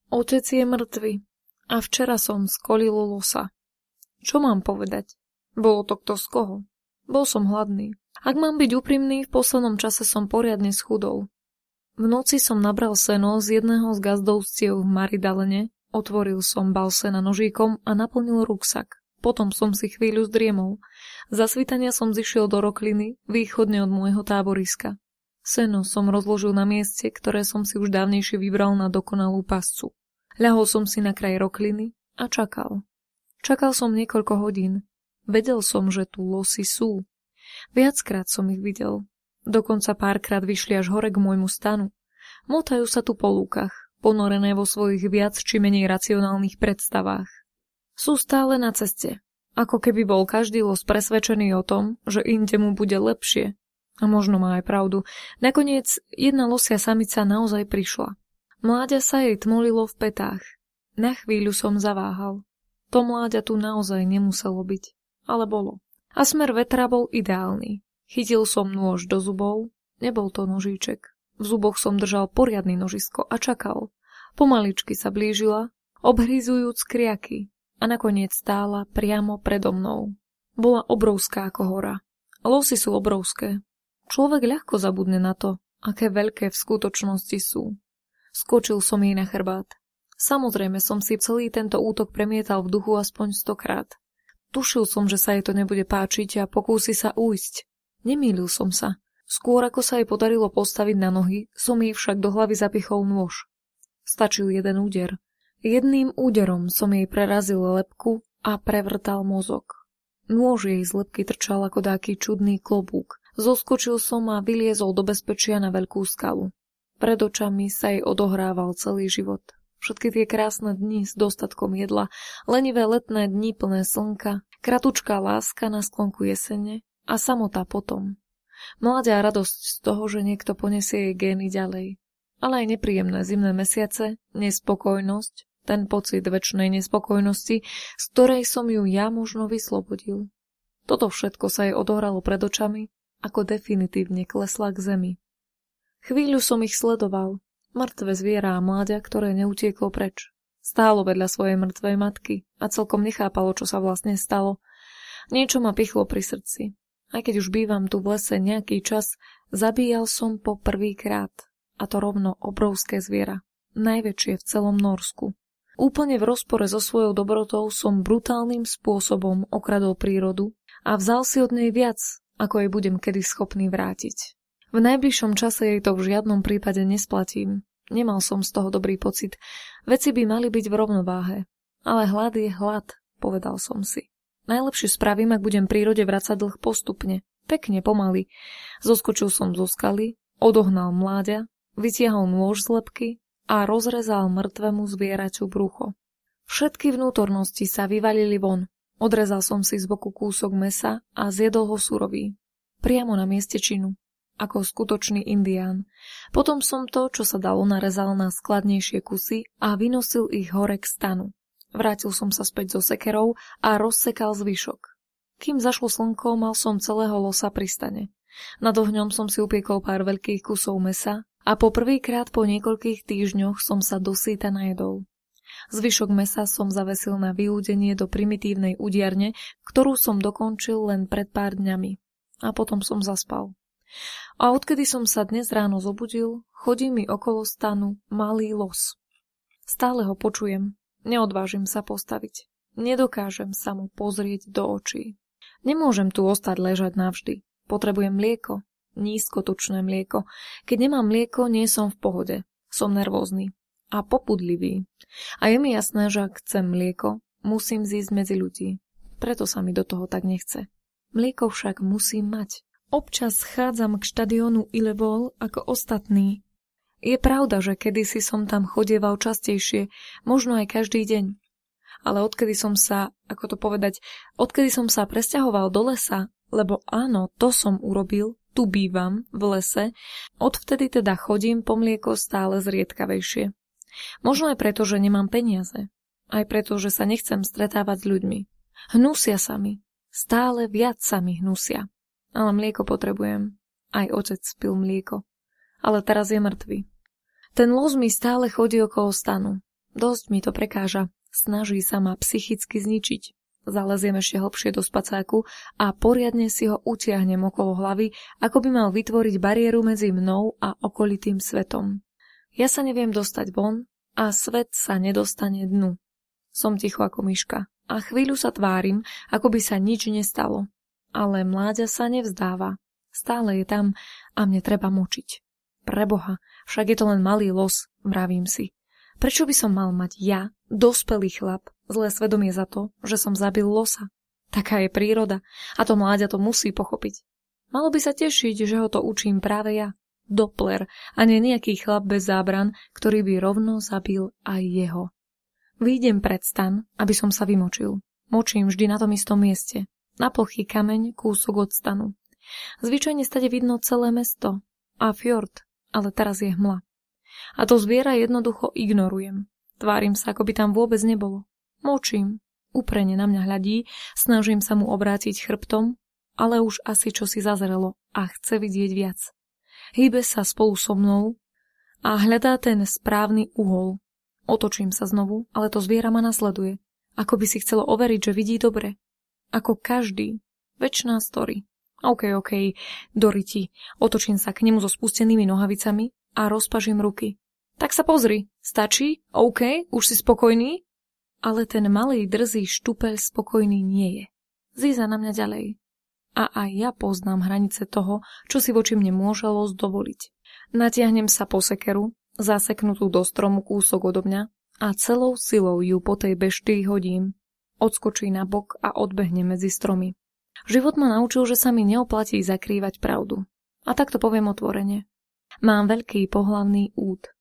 Otec je mŕtvy a včera som skolil losa. Čo mám povedať? Bolo to kto z koho? Bol som hladný. Ak mám byť úprimný, v poslednom čase som poriadne schudol. V noci som nabral seno z jedného z gazdovstiev v Maridalene, otvoril som bal sena nožíkom a naplnil ruksak. Potom som si chvíľu zdriemol. Za svitania som zišiel do rokliny, východne od môjho táboriska. Seno som rozložil na mieste, ktoré som si už dávnejšie vybral na dokonalú pascu. Ľahol som si na kraj rokliny a čakal. Čakal som niekoľko hodín. Vedel som, že tu losy sú. Viackrát som ich videl. Dokonca párkrát vyšli až hore k môjmu stanu. Motajú sa tu po lúkach, ponorené vo svojich viac či menej racionálnych predstavách. Sú stále na ceste, ako keby bol každý los presvedčený o tom, že inde mu bude lepšie. A možno má aj pravdu. Nakoniec jedna losia samica naozaj prišla. Mláďa sa jej tmolilo v petách. Na chvíľu som zaváhal. To mláďa tu naozaj nemuselo byť, ale bolo. A smer vetra bol ideálny. Chytil som nôž do zubov, nebol to nožíček. V zuboch som držal poriadny nožisko a čakal. Pomaličky sa blížila, obhryzujúc kriaky, a nakoniec stála priamo predo mnou. Bola obrovská ako hora. Losy sú obrovské. Človek ľahko zabudne na to, aké veľké v skutočnosti sú. Skočil som jej na chrbát. Samozrejme som si celý tento útok premietal v duchu aspoň 100-krát. Tušil som, že sa jej to nebude páčiť a pokúsi sa ujsť. Nemýlil som sa. Skôr ako sa jej podarilo postaviť na nohy, som jej však do hlavy zapichol nôž. Stačil jeden úder. Jedným úderom som jej prerazil lebku a prevrtal mozog. Nôž jej z lebky trčal ako dáky čudný klobúk. Zoskočil som a vyliezol do bezpečia na veľkú skalu. Pred očami sa jej odohrával celý život. Všetky tie krásne dni s dostatkom jedla, lenivé letné dni plné slnka, kratučká láska na sklonku jesene a samota potom. Mladia radosť z toho, že niekto poniesie jej gény ďalej. Ale aj nepríjemné zimné mesiace, nespokojnosť, ten pocit večnej nespokojnosti, z ktorej som ju ja možno vyslobodil. Toto všetko sa jej odohralo pred očami, ako definitívne klesla k zemi. Chvíľu som ich sledoval. Mŕtve zviera a mláďa, ktoré neutieklo preč. Stálo vedľa svojej mŕtvej matky a celkom nechápalo, čo sa vlastne stalo. Niečo ma pichlo pri srdci. Aj keď už bývam tu v lese nejaký čas, zabíjal som po prvýkrát. A to rovno obrovské zviera. Najväčšie v celom Norsku. Úplne v rozpore so svojou dobrotou som brutálnym spôsobom okradol prírodu a vzal si od nej viac, ako jej budem kedy schopný vrátiť. V najbližšom čase jej to v žiadnom prípade nesplatím. Nemal som z toho dobrý pocit. Veci by mali byť v rovnováhe. Ale hlad je hlad, povedal som si. Najlepšie spravím, ak budem prírode vracať dlh postupne. Pekne, pomaly. Zoskočil som zo skaly, odohnal mláďa, vytiahol nôž z lebky a rozrezal mŕtvemu zvieraťu brucho. Všetky vnútornosti sa vyvalili von. Odrezal som si z boku kúsok mäsa a zjedol ho surový. Priamo na mieste činu. Ako skutočný indián. Potom som to, čo sa dalo, narezal na skladnejšie kusy a vynosil ich hore k stanu. Vrátil som sa späť so sekerou a rozsekal zvyšok. Kým zašlo slnko, mal som celého losa pri stane. Nad ohňom som si upiekol pár veľkých kusov mäsa a po prvýkrát po niekoľkých týždňoch som sa dosýta najedol. Zvyšok mäsa som zavesil na vyúdenie do primitívnej udiarne, ktorú som dokončil len pred pár dňami. A potom som zaspal. A odkedy som sa dnes ráno zobudil, chodí mi okolo stanu malý los. Stále ho počujem, neodvážim sa postaviť. Nedokážem sa mu pozrieť do očí. Nemôžem tu ostať ležať navždy. Potrebujem mlieko, nízkotučné mlieko. Keď nemám mlieko, nie som v pohode. Som nervózny a popudlivý. A je mi jasné, že ak chcem mlieko, musím zísť medzi ľudí. Preto sa mi do toho tak nechce. Mlieko však musím mať. Občas schádzam k štadiónu Illebol ako ostatní. Je pravda, že kedysi som tam chodieval častejšie, možno aj každý deň. Ale odkedy som sa presťahoval do lesa, lebo áno, to som urobil, tu bývam, v lese, odvtedy teda chodím po mlieko stále zriedkavejšie. Možno aj preto, že nemám peniaze. Aj preto, že sa nechcem stretávať s ľuďmi. Hnusia sa mi. Stále viac sa mi hnusia. Ale mlieko potrebujem. Aj otec pil mlieko. Ale teraz je mŕtvy. Ten los mi stále chodí okolo stanu. Dosť mi to prekáža. Snaží sa ma psychicky zničiť. Zaleziem ešte hlbšie do spacáku a poriadne si ho utiahnem okolo hlavy, ako by mal vytvoriť bariéru medzi mnou a okolitým svetom. Ja sa neviem dostať von a svet sa nedostane dnu. Som ticho ako myška a chvíľu sa tvárim, ako by sa nič nestalo. Ale mláďa sa nevzdáva. Stále je tam a mne treba močiť. Preboha, však je to len malý los, vravím si. Prečo by som mal mať ja, dospelý chlap, zlé svedomie za to, že som zabil losa? Taká je príroda a to mláďa to musí pochopiť. Malo by sa tešiť, že ho to učím práve ja, Doppler, a nie nejaký chlap bez zábran, ktorý by rovno zabil aj jeho. Výjdem pred stan, aby som sa vymočil. Močím vždy na tom istom mieste. Na plochý kameň kúsok od stanu. Zvyčajne stade vidno celé mesto a fjord, ale teraz je hmla. A to zviera jednoducho ignorujem. Tvárim sa, ako by tam vôbec nebolo. Močím. Úprene na mňa hľadí, snažím sa mu obrátiť chrbtom, ale už asi čosi zazrelo a chce vidieť viac. Hýbe sa spolu so mnou a hľadá ten správny uhol. Otočím sa znovu, ale to zviera ma nasleduje. Ako by si chcelo overiť, že vidí dobre. Ako každý. Večná story. OK, doriti. Otočím sa k nemu so spustenými nohavicami a rozpažím ruky. Tak sa pozri. Stačí? OK, už si spokojný? Ale ten malý drzý štupeľ spokojný nie je. Zíza na mňa ďalej. A aj ja poznám hranice toho, čo si voči mne môže los dovoliť. Natiahnem sa po sekeru, zaseknutú do stromu kúsok odo mňa a celou silou ju po tej bešty hodím. Odskočí na bok a odbehne medzi stromy. Život ma naučil, že sa mi neoplatí zakrývať pravdu. A tak to poviem otvorene. Mám veľký pohlavný úd.